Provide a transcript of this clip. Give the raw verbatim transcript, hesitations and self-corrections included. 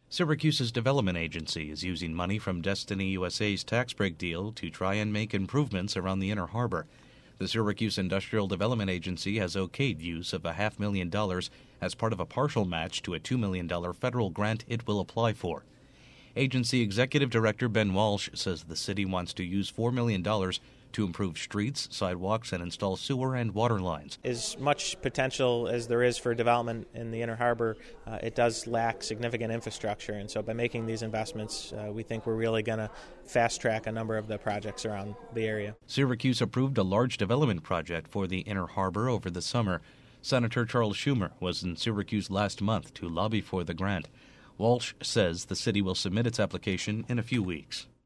Syracuse's development agency is using money from Destiny U S A's tax break deal to try and make improvements around the Inner Harbor. The Syracuse Industrial Development Agency has okayed use of a half million dollars as part of a partial match to a two million dollars federal grant it will apply for. Agency Executive Director Ben Walsh says the city wants to use four million dollars to improve streets, sidewalks, and install sewer and water lines. As much potential as there is for development in the Inner Harbor, uh, it does lack significant infrastructure, and so by making these investments, uh, we think we're really going to fast-track a number of the projects around the area. Syracuse approved a large development project for the Inner Harbor over the summer. Senator Charles Schumer was in Syracuse last month to lobby for the grant. Walsh says the city will submit its application in a few weeks.